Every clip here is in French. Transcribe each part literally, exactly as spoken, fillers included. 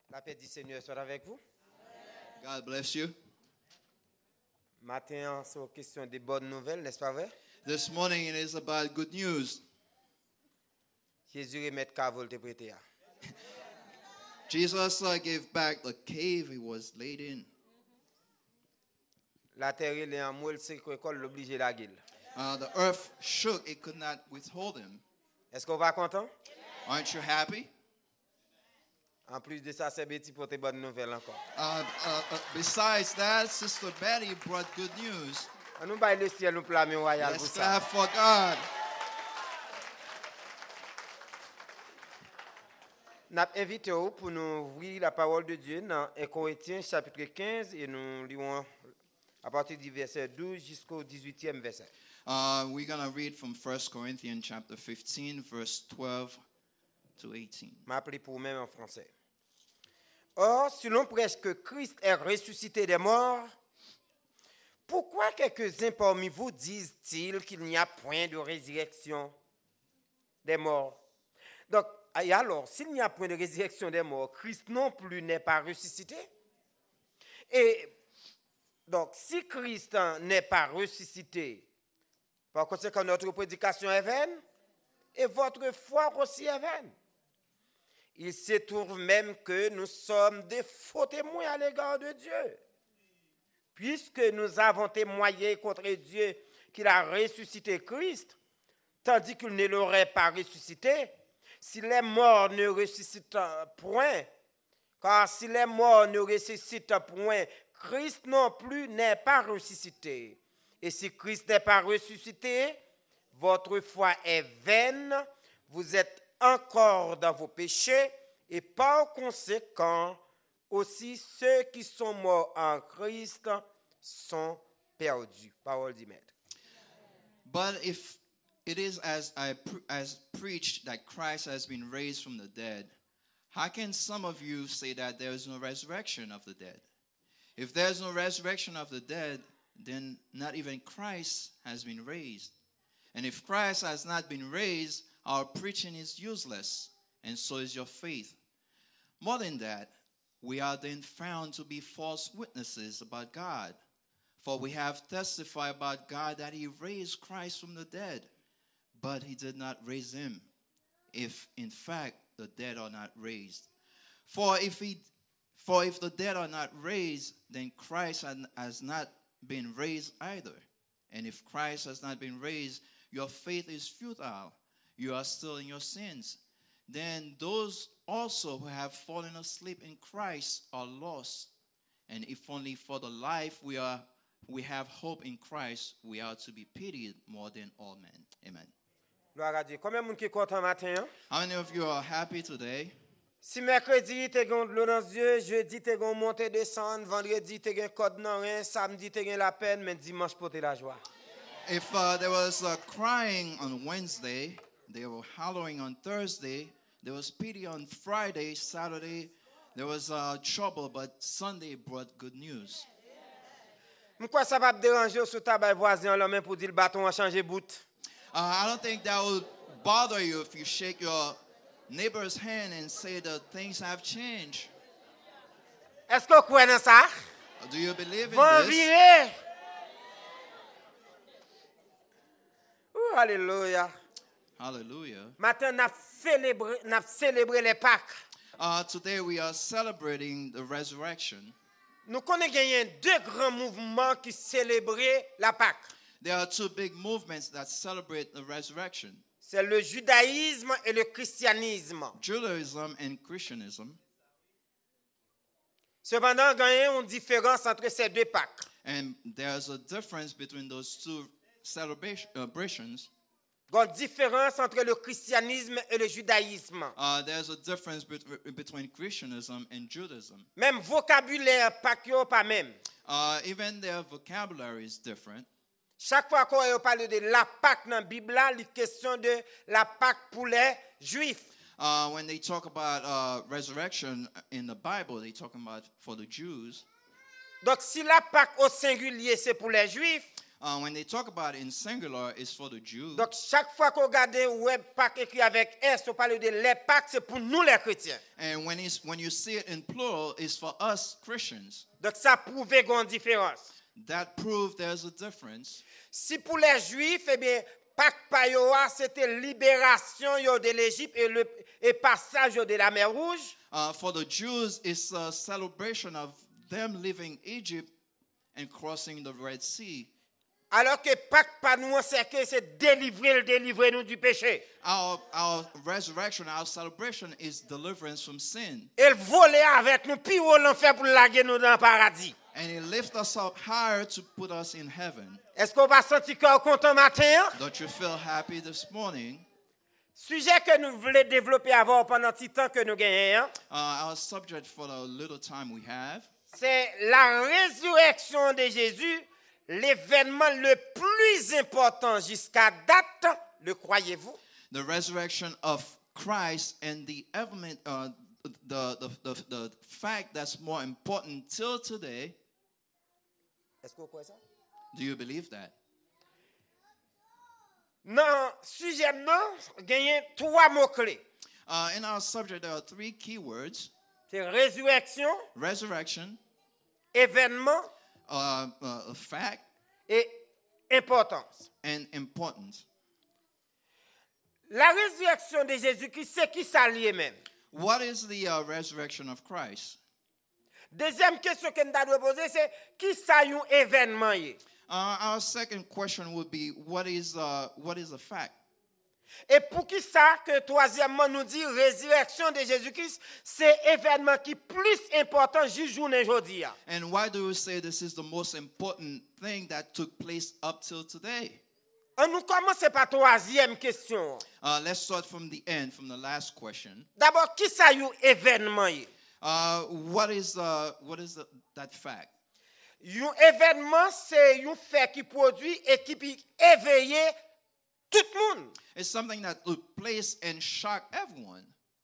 La paix du Seigneur soit avec vous. God bless you. Matin, c'est une question des bonnes nouvelles, n'est-ce pas vrai? This morning it is about good news. Jésus remet cavole te prêté. Jesus uh, gave back the cave he was laid in. La terre elle est en moelle, c'est qu'on l'oblige la gueule. Uh, the earth shook, it could not withhold him. Est-ce qu'on va content? Aren't you happy? En plus de ça, c'est Betty pour tes bonnes nouvelles encore. Uh, uh, uh, besides that, Sister Betty brought good news. On nous baille le ciel, nous plat, mais royal pour Let's ça. clap for God. Nous invitons pour nous ouvrir la parole de Dieu dans un Corinthiens chapitre quinze et nous lisons à partir du verset douze jusqu'au dix-huitième verset. Uh, we're going to read from First Corinthians chapter fifteen, verse twelve to eighteen. M'appeler pour même en français. Or, si l'on prêche que Christ est ressuscité des morts, pourquoi quelques-uns parmi vous disent-ils qu'il n'y a point de résurrection des morts? Donc, et alors, s'il n'y a point de résurrection des morts, Christ non plus n'est pas ressuscité. Et donc, si Christ n'est pas ressuscité, par conséquent, notre prédication est vaine et votre foi aussi est vaine. Il se trouve même que nous sommes des faux témoins à l'égard de Dieu. Puisque nous avons témoigné contre Dieu qu'il a ressuscité Christ, tandis qu'il ne l'aurait pas ressuscité, si les morts ne ressuscitent point, car si les morts ne ressuscitent point, Christ non plus n'est pas ressuscité. Et si Christ n'est pas ressuscité, votre foi est vaine, vous êtes encore dans vos péchés, et par conséquent, aussi ceux qui sont morts en Christ sont perdus. Parole du Maître. But if it is as I pre- as preached that Christ has been raised from the dead, how can some of you say that there is no resurrection of the dead? If there's no resurrection of the dead, then not even Christ has been raised. And if Christ has not been raised, our preaching is useless, and so is your faith. More than that, we are then found to be false witnesses about God. For we have testified about God that he raised Christ from the dead, but he did not raise him, if in fact the dead are not raised. For if he, for if the dead are not raised, then Christ has not been raised either. And if Christ has not been raised, your faith is futile. You are still in your sins. Then those also who have fallen asleep in Christ are lost. And if only for the life we are we have hope in Christ, we are to be pitied more than all men. Amen. Gloire à Dieu. Combien de monde qui est content matin? Hein? How many of you are happy today? Si mercredi, tu as de l'eau dans les yeux, jeudi, tu as monté, descendre, vendredi, tu as un code dans rien, samedi, tu as la peine, mais dimanche, tu as la joie. If uh, there was uh, crying on Wednesday, they were howling on Thursday, there was pity on Friday, Saturday, there was uh, trouble, but Sunday brought good news. Pourquoi ça va te déranger sur ta balle voisin la main pour dire le bâton a changé bout? Uh, I don't think that would bother you if you shake your neighbor's hand and say that things have changed. Est-ce que vous croyez dans ça? Do you believe in Vont this? virer. Ouh, alléluia. Hallelujah. Maintenant, nous célébré, nous célébré les Pâques. Uh, today we are celebrating the resurrection. Nous connaissons qu'il y a deux grands mouvements qui célébraient la Pâque. There are two big movements that celebrate the resurrection. C'est le judaïsme et le christianisme. Judaism and Christianism. Cependant, il y a une différence entre ces deux Pâques. And there's a difference between those two celebrations. Il y a une différence entre le christianisme et le judaïsme. Uh, there's a difference bet- between Christianism and Judaism. Même vocabulaire Pâques n'est pas même. Uh, even their vocabulary is different. Chaque fois qu'on parle de la Pâque dans la Bible, il est question de la Pâque pour les Juifs. Uh, when they talk about uh, resurrection in the Bible, they talk about for the Jews. Donc si la Pâque au singulier c'est pour les Juifs, Uh, when they talk about it in singular, it's for the Jews. Donc, chaque fois qu'on regarde web Pâques écrit avec S, on parle de les Pâques, c'est pour nous les chrétiens. And when, it's, when you see it in plural, it's for us Christians. Donc, ça prouve qu'il y a une différence. That proves there's a difference. Si pour les Juifs, eh bien, Pâques Payoa, c'était libération yo de l'Égypte et le et passage yo de la mer Rouge. Uh, for the Jews, it's a celebration of them leaving Egypt and crossing the Red Sea. Alors que Pâques pas nous c'est que c'est délivrer, délivrer nous du péché. Our, our resurrection, our celebration is deliverance from sin. Il volait avec nous, puis on l'enfer pour laguer nous dans le paradis. And He lifts us up higher to put us in heaven. Est-ce qu'on va sentir cœur content matin? Don't you feel happy this morning? Sujet que nous voulons développer avant pendant le temps que nous gagnons, Uh, our subject for the little time we have c'est la résurrection de Jésus, l'événement le plus important jusqu'à date, le croyez-vous? the resurrection of Christ and the element, uh, the, the, the, the fact that's more important till today. Est-ce que vous croyez ça? Do you believe that? Non, sujet non, gagner trois mots-clés. Uh, in our subject, there are three key words: C'est résurrection, resurrection, événement uh, uh, fact, et importance. and importance. La résurrection de Jésus-Christ, c'est qui ça lui-même? What is the uh, resurrection of Christ? Deuxième question que nous devons poser, c'est qui ça un événement? Y? Uh, our second question would be, what is uh, what is a fact? Et pour qui ça que troisièmement nous dit résurrection de Jésus-Christ, c'est événement qui plus important juste journée aujourd'hui. And why do we say this is the most important thing that took place up till today? On nous commence par troisième question. Uh, let's start from the end, from the last question. D'abord, qui ça un événement? Y? Uh, what is uh, what is the, that fact? Un événement, c'est un fait qui produit et qui peut éveiller tout le monde. It's something that took place and shocked everyone.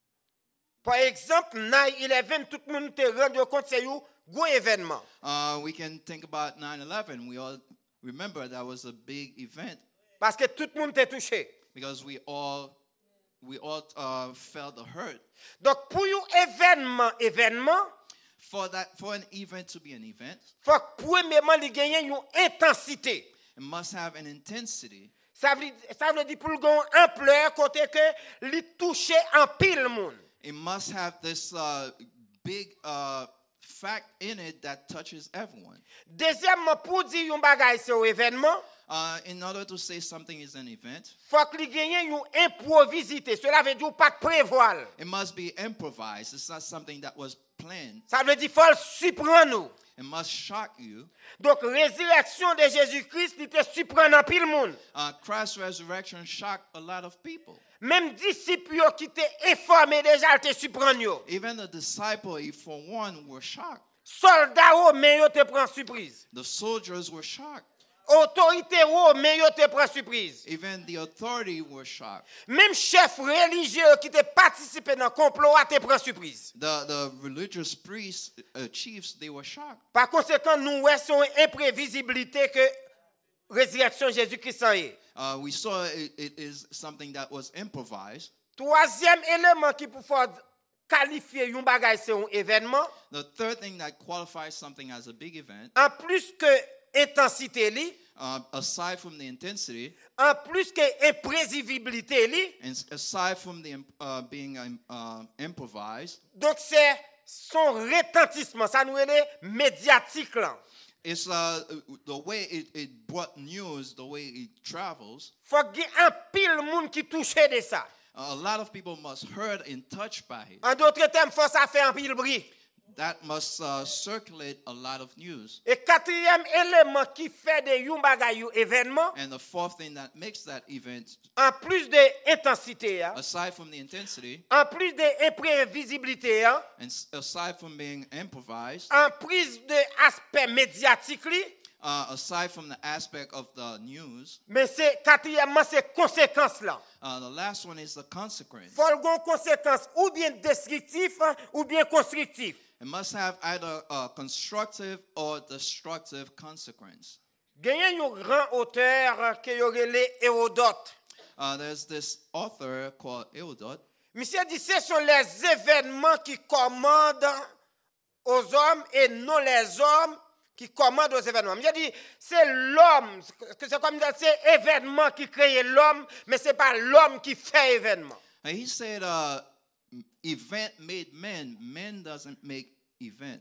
Par exemple, nine eleven, tout le monde te rend compte c'est un gros événement. Uh, we can think about nine eleven. We all remember that was a big event Parce que tout le monde t'est touché. because we all we all uh, felt the hurt. Donc, pour un événement, événement, For that, for an event to be an event, il faut que premièrement, il gagne une intensité. it must have an intensity. Ça veut, ça veut dire pour le gagner une ampleur, côté que il touche en pile monde. It must have this uh, big uh, fact in it that touches everyone. Deuxièmement, pour dire un bagage c'est un événement, Uh, in order to say something is an event, il faut qu'il gagne une improvisité. Cela veut dire pas de prévoir. it must be improvised. It's not something that was planned. Ça veut dire qu'il faut le surprendre nous. It must shock you. Donc, résurrection de Jésus-Christ, il te surprend en pile monde. Uh, Christ's resurrection shocked a lot of people. Même disciples yo qui étaient informés déjà, te surprennent yo. Even the disciples, for one, were shocked. Soldats romains yo te prend surprise. The soldiers were shocked. Autorité romains yo te prend surprise. Even the authority were shocked. Même chef religieux qui te participé dans le complot a te prend surprise. The, the religious priests, uh, chiefs, they were shocked. Par conséquent, nous voyons une imprévisibilité que résurrection Jésus-Christ en est. Uh, we saw it, it is something that was improvised. Troisième élément qui peut faire qualifier un bagage c'est un événement. The third thing that qualifies something as a big event, En plus que intensité li, uh, aside from the intensity, en plus que imprévisibilité li, and s- aside from the im- uh, being um, uh, improvised, donc c'est son retentissement, ça nous est médiatique là. it's uh, the way it, it brought news, the way it travels. Faut qu'il y ait un pile monde qui touche de ça. A lot of people must heard and touched by it. En d'autres termes, faut ça faire un pile bruit. That must uh, circulate a lot of news. Et quatrième élément qui fait de yon bagay yon événement, And the fourth thing that makes that event, en plus de intensité, hein, aside from the intensity, en plus de imprévisibilité, hein, and s- aside from being improvised, en plus de aspect médiatique li, uh, aside from the aspect of the news, mais c'est quatrièmement c'est conséquence là. uh, the last one is the consequence. Faut une conséquence ou bien destructif hein, ou bien constructif. It must have either a constructive or destructive consequence. Genyen yon grand auteur que yon rele Hérodote. Uh, there's this author called Herodot. Monsieur dit ce sont les événements qui commandent aux hommes et non les hommes qui commandent aux événements. Monsieur dit c'est l'homme, c'est comme ça, c'est événement qui crée l'homme, mais c'est pas l'homme qui fait événement. And he said, uh, event made men. Men doesn't make event.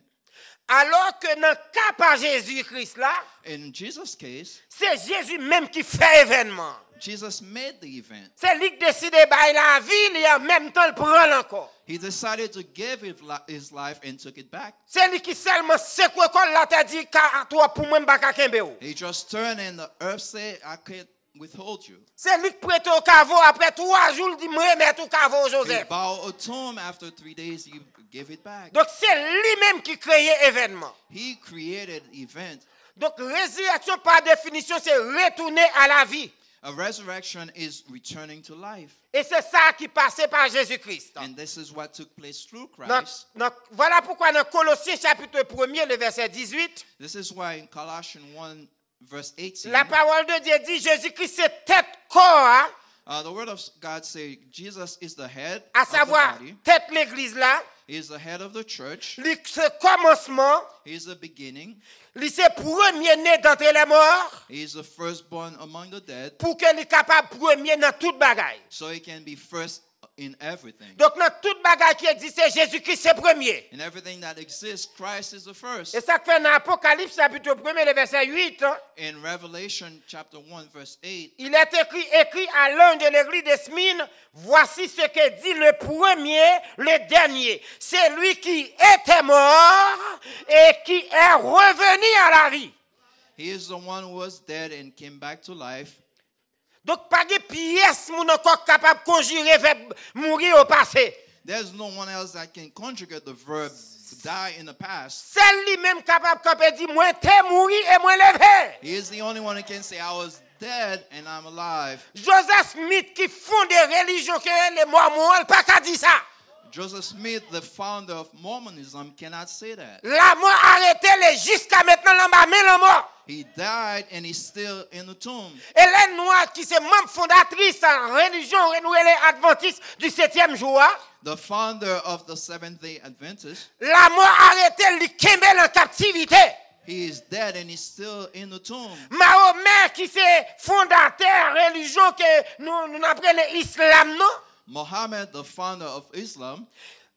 Alors que dans le cas par Jésus-Christ là, In Jesus' case, c'est Jésus même qui fait événement. Jesus made the event. C'est lui qui décide de bailler la vie et en même temps le prend encore. He decided to give his li- his life and took it back. C'est lui qui seulement sait quoi qu'on l'a t'a dit car toi pour moi m'pa kembe ou. He just turned and the earth said, I can't withhold you. C'est lui qui prête au caveau après trois jours il dit moi remettre au caveau He Joseph. bowed a tomb. After three days, he gave it back. Donc c'est lui-même qui crée événement. He created event. Donc résurrection par définition c'est retourner à la vie. A resurrection is returning to life. Et c'est ça qui passait par Jésus-Christ. And this is what took place through Donc, Christ. donc, voilà pourquoi dans Colossiens chapitre premier, le verset dix-huit, This is why in Colossians one, verse eighteen, la parole de Dieu dit Jésus-Christ c'est tête corps, hein, uh, the word of God says Jesus is the head à of the savoir body. tête l'église là, He is the head of the church. lui c'est commencement, He is the beginning. lui c'est premier-né d'entre les morts, He is the firstborn among the dead, pour qu'il soit capable premier dans toute bagaille. so he can be first in everything. Donc dans toute bagaille qui existe, Jésus-Christ c'est premier. In everything that exists, Christ is the first. Et ça fait dans Apocalypse chapitre premier, le verset huit, hein, In Revelation chapter one, verse eight, il est écrit, écrit à l'un de l'église de Smyrne, voici ce que dit le premier, le dernier. C'est lui qui était mort et qui est revenu à la vie. he is the one who was dead and came back to life. Donc, pas de pièce moun encore capable de conjurer verbe mourir au passé. There's no one else that can conjugate the verb die in the past. C'est lui-même capable de dire, moi t'es mouru et moi levé. He is the only one who can say, I was dead and I'm alive. Joseph Smith qui fonde des religions que les Mormons, pas qu'à dire ça. Joseph Smith, the founder of Mormonism, cannot say that. La mort arrêté les jusqu'à maintenant la mort, mais la mort. He died and he's still in the tomb. Hélène Noire, qui est membre fondatrice en religion renouvelée adventiste du septième jour, The founder of the Seventh-day Adventists, la mort arrêtée, lui kembel en captivité. he is dead and he's still in the tomb. Mahomet, qui est fondateur religion que nous, nous appelons l'islam, non? Muhammad, the founder of Islam,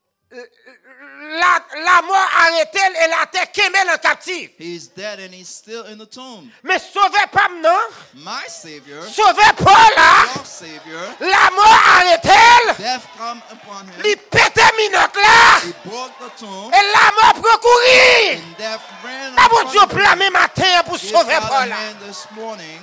La, la mort arrêtée et la terre kembel en captive. he is dead and he's still in the tomb. Mais sauvez pas, non? My Savior, Sauvez pas là. your Savior, La mort arrêtée, death come upon him. lui pété minute là. He broke the tomb Et la mort peut courir. and death ran La bon Dieu upon him. blâme matin pour He sauver got Paul a là. hand this morning.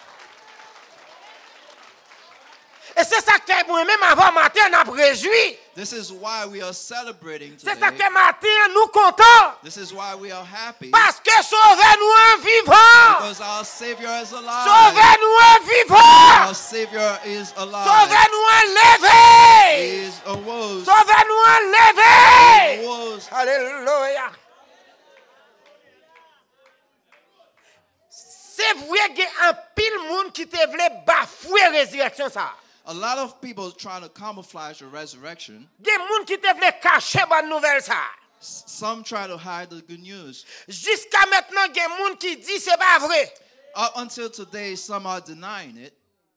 Et c'est ça que moi-même avant matin on a réjoui. This is why we are celebrating C'est ça today. que matin nous contents. This is why we are happy. Parce que sauvez-nous un vivant. Because our Savior is alive. Sauvez-nous un vivant. Our Savior is alive. Sauvez-nous un levé. He is arose. Sauvez-nous un levé. Arose. Alléluia. C'est vrai qu'il y a un pile monde qui te voulait bafouer la résurrection ça. A lot of people trying to camouflage the resurrection. Il y a des gens qui te voulaient cacher bonne nouvelle ça. S- Some try to hide the good news. Jusqu'à maintenant, il y a des gens qui disent c'est pas vrai. Up until today, some are denying it.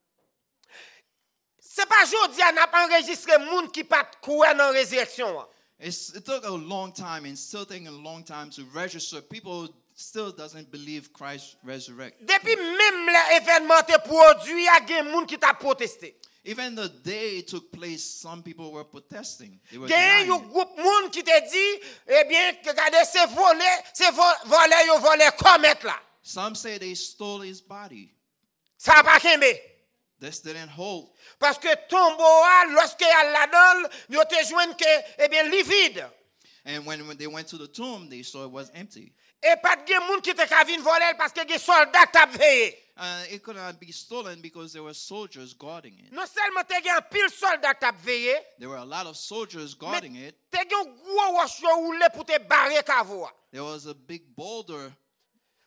C'est pas aujourd'hui on a enregistré des gens qui pas croire dans la résurrection. It's, it took a long time and still taking a long time to register. People still doesn't believe Christ resurrected. Depuis même l'événement te produit, il y a des gens qui t'a protesté. Even the day it took place, some people were protesting. They were Il y a un denying it. groupe de monde qui te dit, eh bien, regardez, c'est volé, c'est vo- volé, ils volé commet là. Some say they stole his body. Ça n'a pas kembe. This didn't hold. Parce que tombeau, lorsque y a la donne, ils te joignent que, eh bien, li vide. And when, when they went to the tomb, they saw it was empty. Et pas de monde qui te kavine voler parce que des soldats t'a veillé. Uh, it could not be stolen because there were soldiers guarding it. Non seulement te gen pile soldat t'a veillé, There were a lot of soldiers guarding it. te gen gros roche yo roulé pour te barrer kavo. There was a big boulder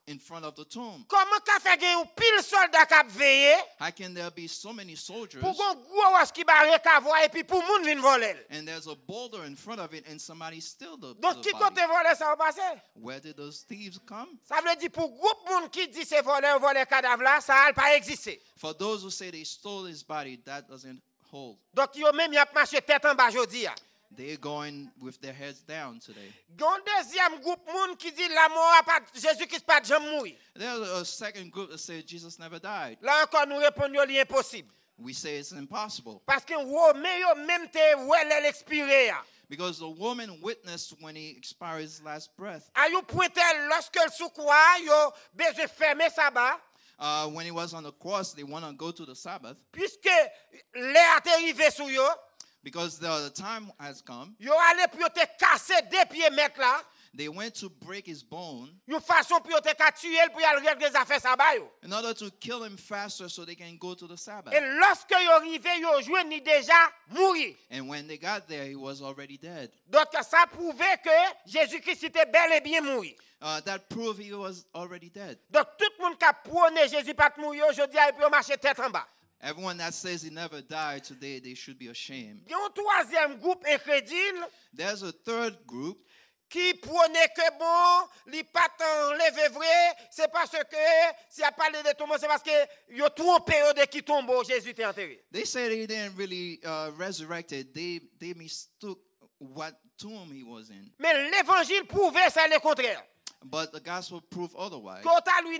in front of the tomb? Comment qu'a fait gen ou pile soldat k'ap veillé How can there be so many soldiers pour gon gros roche qui barre kavoy et puis pour moun vinn voler? and there's a boulder in front of it and somebody steal the, Donc the qui body? côté voler ça va passer? Where did those thieves come? Ça veut dire pour groupe moun qui dit c'est voler voler cadavre là, ça a pas existé. For those who say they stole his body, that doesn't hold. Donc yo même y a marché tête en bas jodi a. They're going with their heads down today. Gon deuxième groupe moun qui dit la mort a pas Jésus-Christ pas jamais mourir. There's a second group that says Jesus never died. Là encore nous répondons l'impossible. We say it's impossible. Parce que Romain yo même te ouais l'expiré a. Because the woman witnessed when he expired his last breath. A yo pointé lorsque le sous quoi yo besoin fermer sabbat. Uh, when he was on the cross, they want to go to the Sabbath Puisque l'air est arrivé sous yo, because the, the time has come. yo allé pour te casser deux pieds mettre là, They went to break his bone une façon pour te ka tuer pour y aller régler des affaires sabbat yo. in order to kill him faster so they can go to the Sabbath. Et lorsque yo arrivé yo joindre déjà mourir. And when they got there, he was already dead. Donc ça prouvait que Jésus-Christ était bel et bien mort. Uh, that proved he was already dead. Donc tout le monde qui a prôné Jésus pas mourir aujourd'hui a pu marcher tête en bas. Everyone that says he never died today, they should be ashamed. Il y a un troisième groupe incrédule There's a third group qui prônait que bon, li pas enlevé vrai, c'est parce que si a parlé de tombeau, c'est parce que yo trompé yo de qui tombeau Jésus était enterré. They said he didn't really uh, resurrected. They they mistook what tomb he was in. Mais l'évangile prouvait ça le contraire. But the gospel proved otherwise. Quand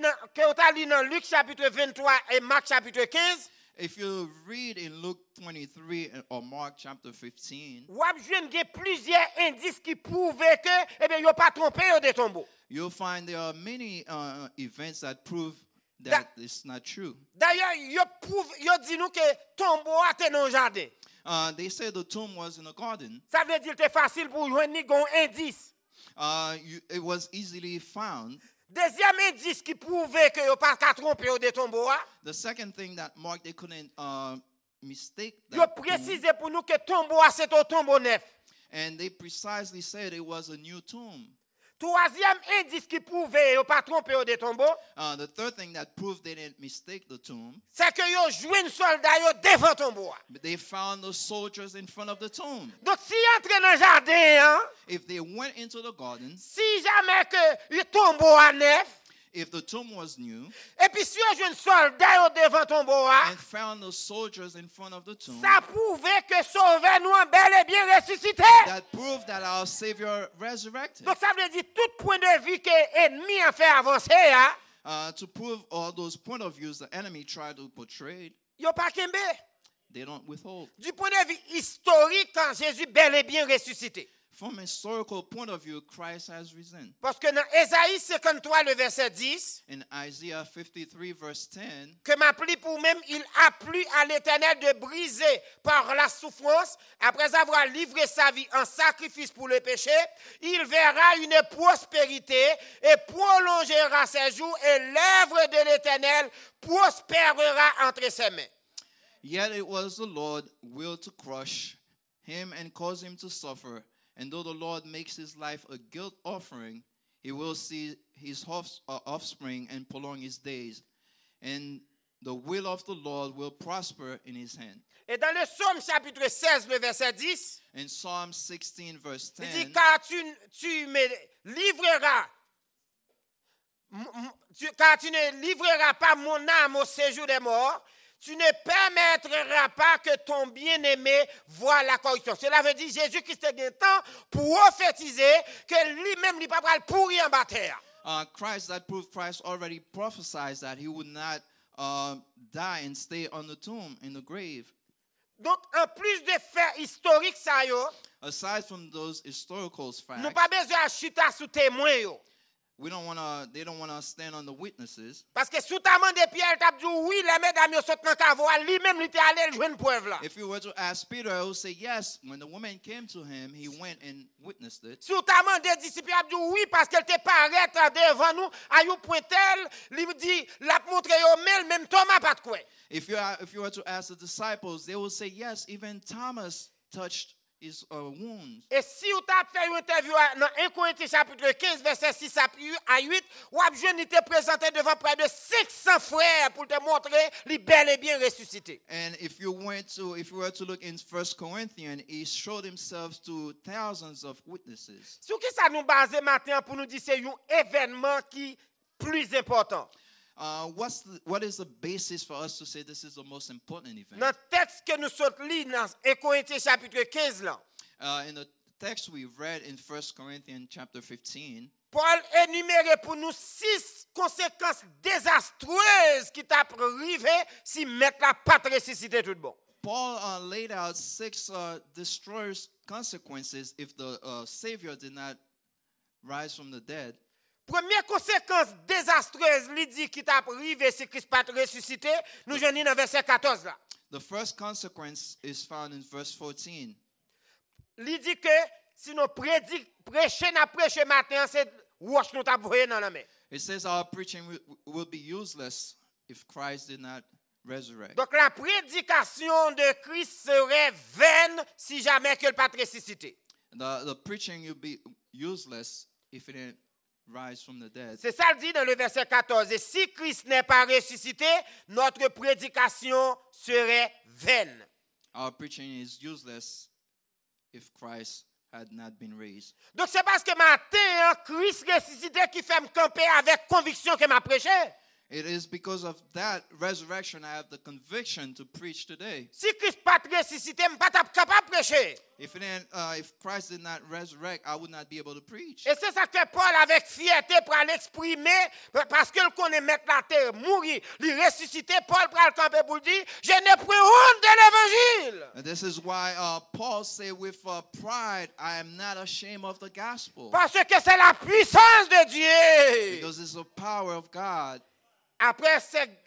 on lit dans Luc chapitre vingt-trois et Marc chapitre quinze, If you read in Luke twenty-three or Mark chapter fifteen, ou ap jwenn gen plusieurs indices qui prouvaient que eh bien yo pas trompé yo de tombeau. you'll find there are many uh, events that prove that That- it's not true. D'ailleurs, yo prouve yo dit nous que tombeau a été dans le jardin. Uh, they say the tomb was in a garden. Ça veut dire que c'est facile pour joindre ni gon indice. Uh, you, it was easily found. Deuxième indice qui prouvait que yo pas ka trompé yo de tombeau a, The second thing that Mark they couldn't uh, mistake yo that tomb, précisé pour nous que tombeau a c'est un tombeau neuf. and they precisely said it was a new tomb. Troisième indice qui prouvait yo pas trompé yo de tombeau, Uh, the third thing that proved they didn't mistake the tomb, c'est que yo joindre soldat yo devant tombeau a. but they found the soldiers in front of the tomb. Donc si entre dans le jardin hein, If they went into the garden, si jamais que le tombeau a neuf, if the tomb was new, et puis si on joue soldat yo devant tombeau a, and found the soldiers in front of the tomb, ça prouvait que Sauveur nous a bel et bien ressuscité. that proved that our Savior resurrected. Donc ça veut dire tout point de vue que l'ennemi a fait avancer, hein, Uh, to prove all those point of views the enemy tried to portray, yo pas kembe. they don't withhold. Du point de vue historique, quand Jésus bel et bien ressuscité. From a historical point of view, Christ has risen. Parce que dans Ésaïe cinquante-trois, le verset dix, In Isaiah fifty-three, verse ten, que m'appli pour même, il a plu à l'Éternel de briser par la souffrance, après avoir livré sa vie en sacrifice pour le péché, il verra une prospérité et prolongera ses jours, et l'œuvre de l'Éternel prospérera entre ses mains. yet it was the Lord will to crush him and cause him to suffer. And though the Lord makes his life a guilt offering, he will see his off- uh, offspring and prolong his days. And the will of the Lord will prosper in his hand. Et dans le psaume chapitre seize, le verset dix, In Psalm sixteen, verse il dit, ten, car tu, tu me livreras, m- m- tu- car tu ne livreras pas mon âme au séjour des morts, tu ne permettras pas que ton bien-aimé voie la corruption. Cela veut dire Jésus-Christ a un temps pour prophétiser que lui-même n'est pas prêt pourrir en bas terre. uh, Christ, that proved Christ already prophesied that he would not uh, die and stay on the tomb, in the grave. Donc, en plus de faits historiques, ça, yo, Aside from those historical nous facts, pas besoin de chuter sous témoin. Yo. we don't want to. They don't want to stand on the witnesses. Parce que sous ta main de Pierre, tu as dit oui, les mesdames yo sont dans cavoie, lui-même il était allé le joindre preuve là. If you were to ask Peter, he would say yes. When the woman came to him, he went and witnessed it. Sous ta main des disciples, il a dit oui, parce qu'elle te paraît devant nous, à you pointel, il dit, la montre yo mel, même Thomas pas de quoi. If you are, if you were to ask the disciples, they would say yes. Even Thomas touched his uh, wounds. Et si vous avez fait une interview dans un Corinthiens chapitre quinze, verset six à huit, vous avez été présenté devant près de cinq cents frères pour te montrer les bel et bien ressuscité. And if you went to, if you were to look in First Corinthians, he showed himself to thousands of witnesses. Sur qui ça nous base matin pour nous dire c'est un événement qui est plus important? Uh, what's the, what is the basis for us to say this is the most important event? Dans le texte que nous sommes lus dans un Corinthiens chapitre quinze, là, Uh, in the text we read in First Corinthians chapter fifteen, Paul énumérait pour nous six conséquences désastreuses qui t'a arrivé si mettre la pas ressuscité tout bon. Paul uh, laid out six uh, destroyers consequences if the uh, Savior did not rise from the dead. Première conséquence désastreuse, il dit qui t'a arrivé si Christ pas ressuscité, nous joignons dans verset quatorze là. The first consequence is found in verse fourteen. Il dit que si nous prédiquons, prêcher, n'a prêché matin, c'est roche nous t'a voyé dans la main. It says our preaching will, will be useless if Christ did not resurrect. Donc la prédication de Christ serait vaine si jamais que le pas ressuscité. The, the preaching will be useless if it didn't rise from the dead. C'est ça le dit dans le verset quatorze. Et si Christ n'est pas ressuscité, notre prédication serait vaine. Our preaching is useless if Christ had not been raised. Donc c'est parce que matin, Christ ressuscité qui fait me camper avec conviction que m'a prêché. It is because of that resurrection I have the conviction to preach today. Si Christ pas ressuscité, je ne suis pas capable de prêcher. If it didn't, uh, if Christ did not resurrect, I would not be able to preach. Et c'est ça que Paul, avec fierté, pour l'exprimer, parce qu'il connaît mettre la terre, mourir, lui ressusciter, Paul prend le camper pour dire, je n'ai plus honte de l'évangile. And this is why uh, Paul said with uh, pride, I am not ashamed of the gospel. Parce que c'est la puissance de Dieu. Because it's the power of God. Après,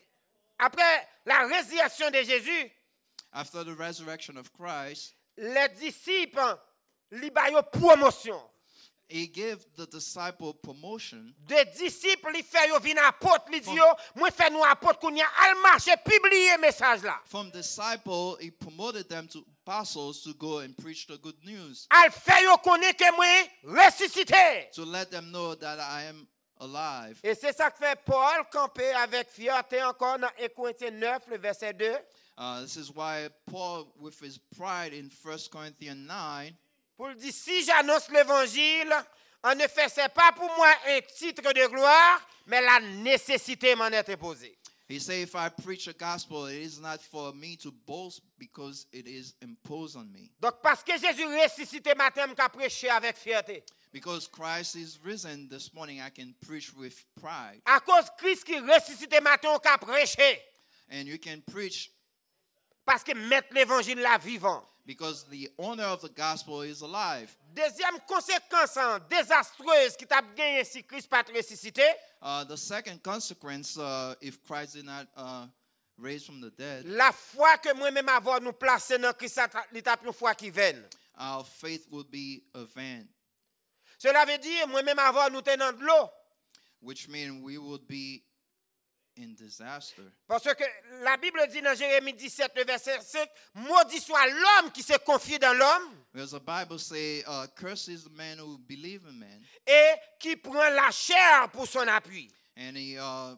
après la résurrection de Jésus, After the resurrection of Christ, les disciples lui ont promotion. he gave the disciple promotion. Des disciples lui fait venir apôtre, lui dit moi fais nous apôtre qu'on y a al marcher publier message là. From disciple, he promoted them to apostles to go and preach the good news. Al fait yo connaît que moi ressuscité. To let them know that I am alive. Et c'est ça que fait Paul camper avec fierté encore dans un Corinthiens neuf le verset deux. Uh, this is why Paul, with his pride in First Corinthians nine, Pour dire si j'annonce l'évangile, en effet c'est pas pour moi un titre de gloire, mais la nécessité m'en est imposée. he said, if I preach the gospel, it is not for me to boast because it is imposed on me. Donc parce que Jésus ressuscité matin, m'a prêché avec fierté. Because Christ is risen this morning, I can preach with pride. À cause Christ qui ressuscité matin, on a prêché. And you can preach Parce que mettre l'évangile là vivant. because the owner of the gospel is alive. Deuxième conséquence hein, désastreuse qui t'a gagné si Christ pas ressuscité, Uh, the second consequence, uh, if Christ did not uh, raise from the dead, la foi que moi-même avoir nous placer dans Christ, l'étape une foi qui vaine. our faith would be a vain, Cela veut dire moi-même avoir nous tenant de l'eau. which means we would be in disaster. Parce que la Bible dit dans Jérémie dix-sept, le verset cinq, maudit soit l'homme qui se confie dans l'homme Because the Bible says, uh, curse is the man who believes in man, et qui prend la chair pour son appui. and he uh,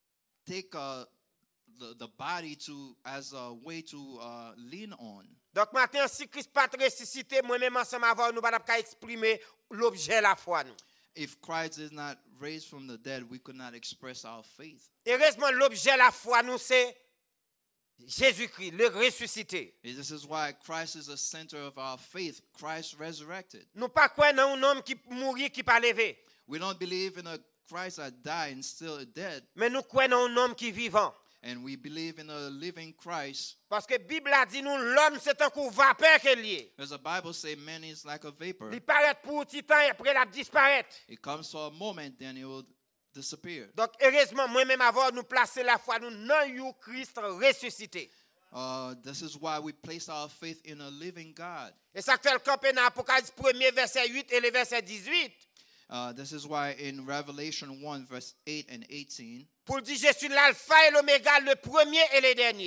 take uh, the, the body to as a way to uh, lean on. Donc maintenant, si Christ pas ressuscité, moi-même ensemble avec nous, nous ne pouvons pas exprimer l'objet de la foi. Nous. If Christ is not raised from the dead, we could not express our faith. Heureusement, l'objet de la foi, nous, c'est Jésus-Christ, le ressuscité. And this is why Christ is the center of our faith. Christ resurrected. Nous ne pas croire dans un homme qui mourit, qui pas levé. We don't believe in a Christ that died and still dead. Mais nous croyons dans un homme qui est vivant. And we believe in a living Christ. Parce que la Bible a dit nous, l'homme, c'est un coup vapeur qu'il est. Because the Bible says man is like a vapor. Il paraît pour un petit temps et après, il disparaît. It comes for a moment, then it will disappear. Donc, heureusement, moi-même, avant nous placer la foi, nous dans Christ ressuscité. Uh, this is why we place our faith in a living God. Et ça fait le camper dans Apocalypse premier, verset huit et le verset dix-huit. Uh, this is why in Revelation one, verse eight and eighteen, Pour dire, je suis l'alpha et l'oméga, le premier et le dernier.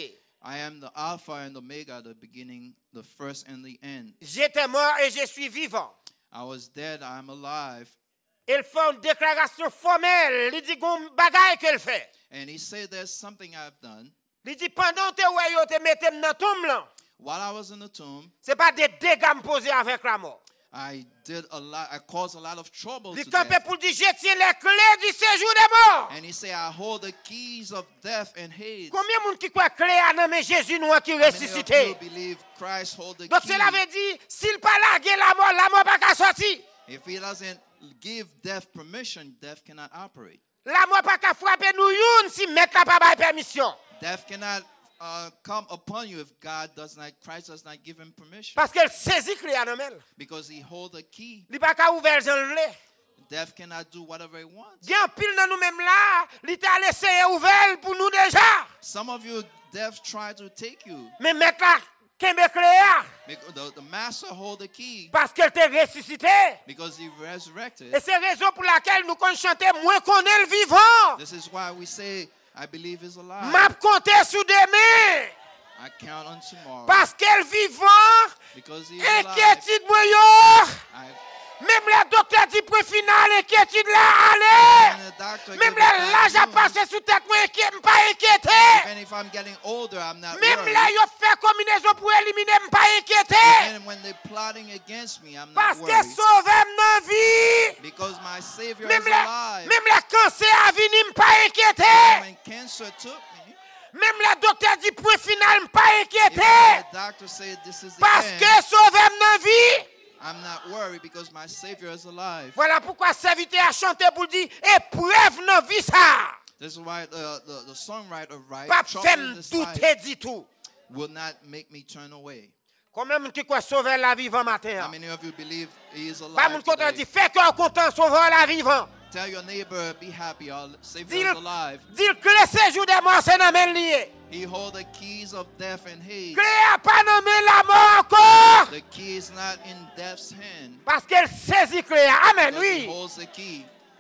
I am the Alpha and the Omega, the beginning, the first and the end. J'étais mort et je suis vivant. I was dead, I am alive. Il fait une déclaration formelle. Il dit qu'on bagaille qu'il fait. And he said, there's something I've done. Il dit pendant que vous te mettez dans tombe là, While I was in the tomb, c'est pas des dégâts me poser avec la mort. I did a lot, I caused a lot of trouble Il to campait death. pour dire je tiens les clés du séjour des morts. And he said, I hold the keys of death and Hades. Combien de monde qui croit clé à nommer Jésus nous qui How many of ressuscité? you believe Christ hold the Donc key? cela veut dire s'il pas largué la mort, la mort pas qu'à sortir. If he doesn't give death permission, death cannot operate. La mort pas qu'à frapper nous youn si mettre la pas bail permission. Death cannot uh, come upon you if God does not, Christ does not give him permission. Parce qu'elle saisit clé à nommer. Because he hold the key. Il pas qu'à ouvrir j'en vle. Death cannot do whatever he wants. Gen pile dans nous même là, il t'a laissé ouvert pour nous déjà. Some of you, death tried to take you. Mais mettre la kembe clé à Because the, the master hold the key parce qu'elle t'est ressuscité. because he resurrected. Et c'est raison pour laquelle nous qu'on chanter moins qu'on est le vivant. This is why we say, I believe he's alive. M'a compter sous demain I count on tomorrow. parce qu'elle vivant. Because he is alive. Inquiétude moi yo. I, Même le docteur dit pour final inquiétude là allez. and the doctor Même gave me le l'âge bad a news. passé sous tête moi inquiète pas inquiété. Even if I'm getting older, I'm not Même worried. là yo fait combinaison pour éliminer pas inquiété. Even when they're plotting against me, I'm Parce not que worried. sauver dans vie. Because my Savior Même is le alive. même le cancer a venu pas inquiété. When cancer took me, Même le docteur dit point final pas even inquiété. the doctor said this is the Parce end, que sauver dans vie. I'm not worried because my Savior is alive. Voilà pourquoi serviteur a chanté pour dire épreuve dans vie ça. This is why the, the, the songwriter writes, Pas trouble fait in this tout life et dit tout. will not make me turn away. Combien de qui croit sauver la vivant matin? How many of you believe he is Pas mon alive content today? dit fais cœur content sauver la vivant. Tell your neighbor, be happy, our Savior Dis is alive. dis que le séjour des morts c'est dans main lié. He holds the keys of death and Hades. Clé a pas nommé la mort encore. The key is not in death's hand. Parce qu'elle saisit clé. Amen, But he oui. holds the key.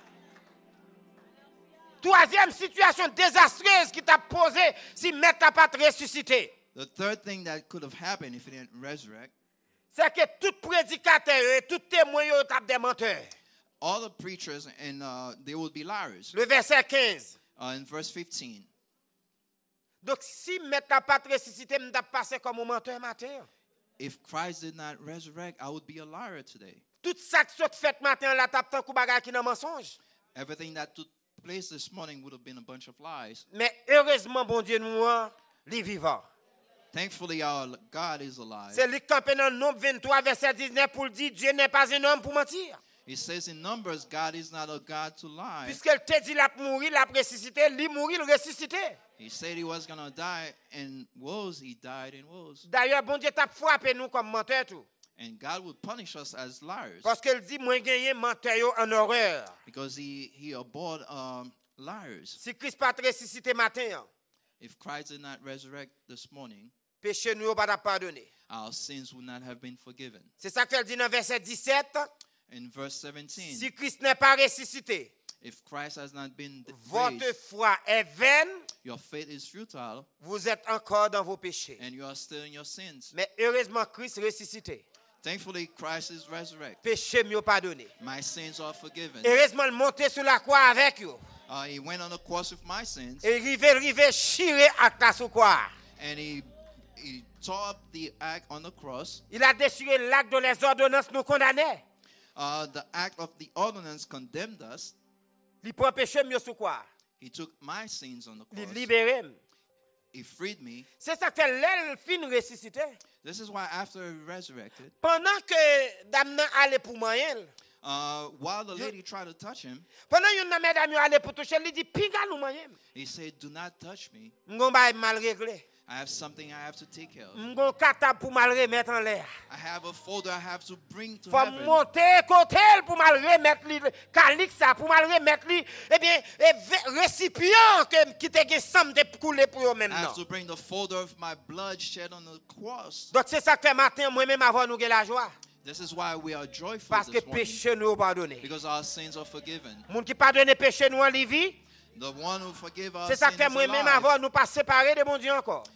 Troisième situation désastreuse qui t'a posé si maître n'a pas ressuscité. The third thing that could have happened if he didn't resurrect, C'est que tout prédicateur et tout témoin yo tape des menteurs. all the preachers and uh, they would be liars. Le verset quinze. Uh, in verse fifteen, Donc si maître n'a pas ressuscité, m't'a passé comme un menteur matin. if Christ did not resurrect, I would be a liar today. Tout ça qui s'est fait matin là tape tant coup bagay qui nan mensonge. Everything that took place this morning would have been a bunch of lies. Mais heureusement bon Dieu nous li vivant. Thankfully, our God is alive. C'est lui qui campé dans Nombre vingt-trois verset dix-neuf pour dire Dieu n'est pas un homme pour mentir. It says in Numbers, God is not a God to lie. Puisqu'elle te dit la mourir, la ressuscité, lui mourir, le ressuscité. He said he was going to die, and woes, he died in woes. D'ailleurs, bon Dieu t'a frappé nous comme menteur tout. And God would punish us as liars Parce qu'elle dit moi gagner menteur yo en horreur. because he, he abhorred um, liars. Si Christ pas ressuscité matin, If Christ did not resurrect this morning, péché nous pas pardonné. our sins would not have been forgiven. C'est ça qu'elle dit dans verset dix-sept. In verse seventeen, Si Christ n'est pas ressuscité, if Christ has not been votre raised, foi est vaine, your faith is futile, vous êtes encore dans vos péchés. and you are still in your sins. Mais heureusement Christ ressuscité. Thankfully, Christ is resurrected. Péché mieux pardonné. My sins are forgiven. Heureusement il monté sur la croix avec vous. Uh, he went on the cross with my sins, Et rivé rivé chiré à ta sous croix. and he he tore up the act on the cross. Il a déchiré l'acte dont les ordonnances nous condamnaient. Uh, the act of the ordinance condemned us. Il prend péché mieux sous quoi? He took my sins on the Il cross. libéré. He freed me. C'est ça que l'aile fin ressuscité. This is why after he resurrected, Pendant que dame nan allait pour moyen, uh, while the lady tried to touch him, pendant une nan mesdames yo allait pour toucher, il dit pinga nous moyen. he said, "Do not touch me. M'gon bay mal réglé. I have something I have to take care of. M'gon kata pour mal remettre en l'air. I have a folder I have to bring to Faut heaven. monter côté pour mal remettre li calique ça pour mal remettre li eh bien eh, récipient que qui te gen sam de couler pour eux I maintenant. have to bring the folder of my blood shed on the cross." Donc c'est ça que matin moi même avant nous gen la joie This is why we are joyful parce que this morning, péché nous pardonné. because our sins are forgiven. Moun qui pardonne péché nous en li vie. The one who forgive our C'est ça sins que is moi même alive. avant nous pas séparer de mon Dieu encore.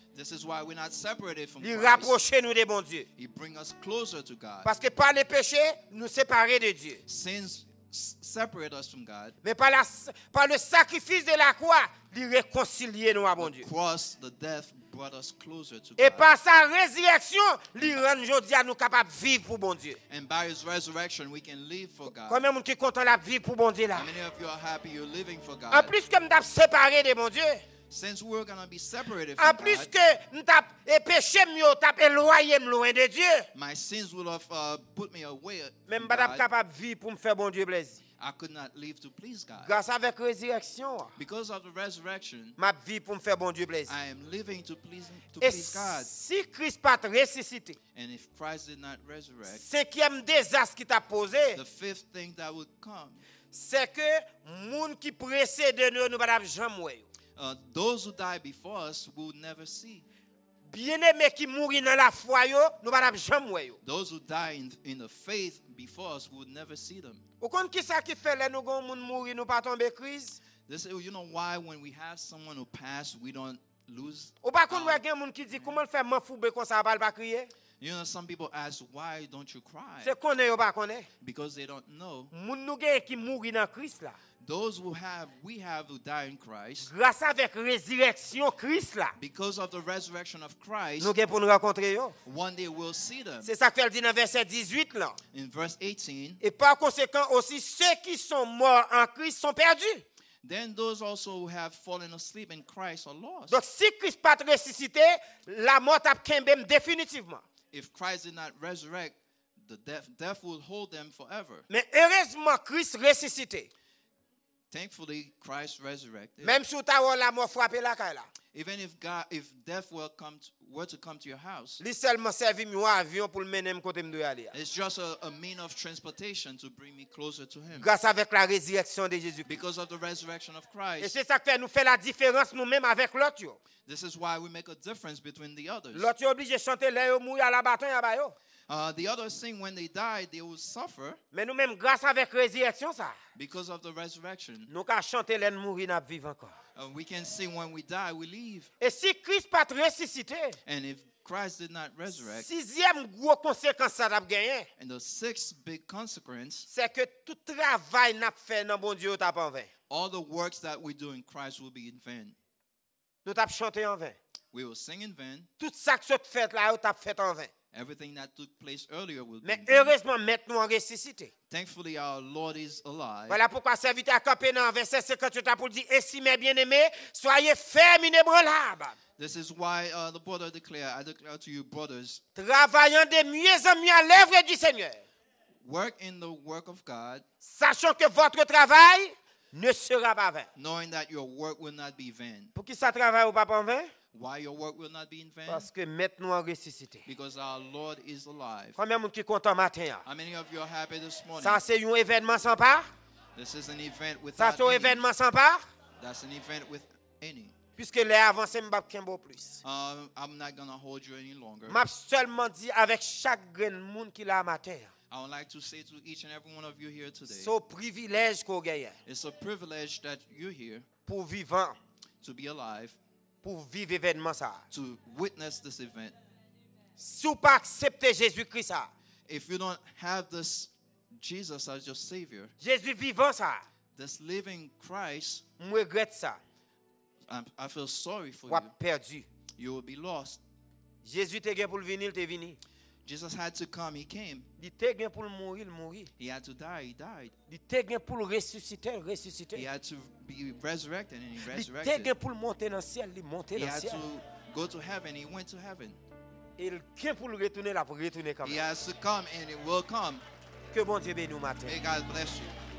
This is why we're not separated from Il Christ. rapproche nous de bon Dieu. He brings us closer to God. Parce que par les péchés, nous séparer de Dieu. Sins s- separate us from God. Mais par, la, par le sacrifice de la croix, il réconcilie nous à bon Dieu. The cross, the death brought us closer to Et God. par sa résurrection, il rend aujourd'hui à nous capables de vivre pour bon Dieu. And by his resurrection, we can live for God. Combien de monde qui est content de vivre pour bon Dieu là? How many of you are happy you're living for En God? plus que nous sommes séparés de bon Dieu, Since we're going to be separated en from plus God, que nous avons péché, nous avons éloigné loin de Dieu. my sins would have uh, put me away Même from pas God. capable de vivre pour me faire bon Dieu plaisir. I could not live to please God. Grâce avec la résurrection, Because of the resurrection, ma vie pour me faire bon Dieu plaisir. I am living to please, to Et please God. si Christ pas ressuscité, And if Christ did not resurrect, cinquième désastre qui t'a posé, the fifth thing that would come, c'est que moun qui précède nous, nous pas jamais voir. uh, those who die before us will never see. Bien-aimé qui mourit dans la foi, yo, nous pas jamais voir. Those who die in, in the faith before us will never see them. Ou kon qui ça qui fait là nous gon moun mourir nous pas tomber crise? This, you know why when we have someone who passed, we don't lose? Ou pas kon wè gen moun qui dit comment faire m'en foube comme ça pas pas crier? You know, some people ask, why don't you cry? C'est connaît ou pas connaît? Because they don't know. Moun nou gen qui mourir dans Christ là. Those who have, we have who die in Christ, Grâce avec résurrection Christ là, because of the resurrection of Christ, nous gen pour nous rencontrer yo. one day we'll see them. C'est ça qu'elle dit dans verset dix-huit là. In verse eighteen, Et par conséquent aussi ceux qui sont morts en Christ sont perdus. then those also who have fallen asleep in Christ are lost. Donc si Christ pas ressuscité, la mort a kembem définitivement. If Christ did not resurrect, the death, death will hold them forever. Mais heureusement Christ ressuscité. Thankfully, Christ resurrected. Même si tu as la mort frappé la caille là. Even if God, if death were come to, were to come to your house, Li seulement servi mi avion pour le mener me côté me doit aller. it's just a, a mean of transportation to bring me closer to Him. Grâce avec la résurrection de Jésus. Because of the resurrection of Et Christ, c'est ça qui fait nous fait la différence nous-mêmes avec l'autre yo. this is why we make a difference between the others. L'autre yo obligé chanter là yo mourir à la bâton ya ba yo. Uh, the others sing when they die, they will suffer Mais nous-mêmes grâce avec résurrection ça, because of the resurrection. nous ka chanter là nous mourir n'a vivre encore. Uh, we can sing when we die, we leave. Et si Christ pas ressuscité, And if Christ did not resurrect, sixième gros conséquence ça t'a gagné, and the sixth big consequence, c'est que tout travail n'a fait dans bon Dieu t'a pas en vain. all the works that we do in Christ will be in vain. Nous t'a chanté en vain. We will sing in vain. Tout ça que tu fait là, t'a fait en vain. Everything that took place earlier will be Mais in vain. heureusement maintenant en ressuscité. Thankfully, our Lord is alive. Voilà pourquoi serviteur a campé dans verset cinquante-huit pour dire ainsi mes bien-aimés, soyez fermes inébranlables, This is why uh, the brother declare, I declare to you, brothers, travaillant de mieux en mieux à l'œuvre du Seigneur, work in the work of God, sachant que votre travail ne sera pas vain. knowing that your work will not be vain. Pour qui ça travaille ou pas en vain? Why your work will not be in vain? Parce que maintenant en ressuscité. Because our Lord is alive. Combien de monde qui est content matin? hein? How many of you are happy this morning? Ça c'est un événement sans part? This is an event Ça without c'est un any. événement sans part? That's an event with any. Puisque les avancées m'bap kembo plus. Um, I'm not going to hold you any longer. M'a seulement dit avec chaque grain de monde qui l'a matin. I would like to say to each and every one of you here today, C'est un privilège qu'on gagne it's a privilege that you're here pour vivre, to be alive, pour vivre événement ça. to witness this event. Si vous pas accepter Jésus-Christ ça, If you don't have this Jesus as your Savior, Jésus vivant ça, this living Christ, je regrette ça. I'm, I feel sorry for Ou a you. perdu. You will be lost. Jésus te gen pour le venir, il te venu. Jesus had to come, He came. Il te gen pour le mourir, il mourir. He had to die, He died. Il te gen pour le ressusciter, il He ressusciter. had to be resurrected, and He Il te resurrected. gen pour le monter dans le ciel, il monter He dans le had ciel. to go to heaven, He went to heaven. Et il gen pour le retourner là, pour retourner comme He ça. has to come, and it will come. Que bon Dieu bénisse nous matin. May God bless you.